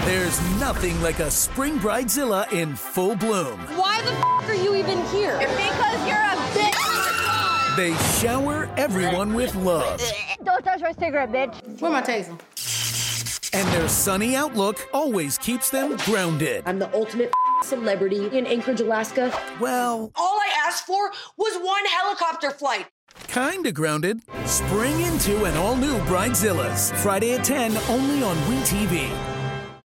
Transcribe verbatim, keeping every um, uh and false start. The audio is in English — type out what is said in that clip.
There's nothing like a spring bridezilla in full bloom. Why the f*** are you even here? Because you're a bitch. They shower everyone with love. Don't touch my cigarette, bitch. Where my taser? And their sunny outlook always keeps them grounded. I'm the ultimate celebrity in Anchorage, Alaska. Well, all I asked for was one helicopter flight. Kinda grounded. Spring into an all-new Bridezillas. Friday at ten, only on WeTV.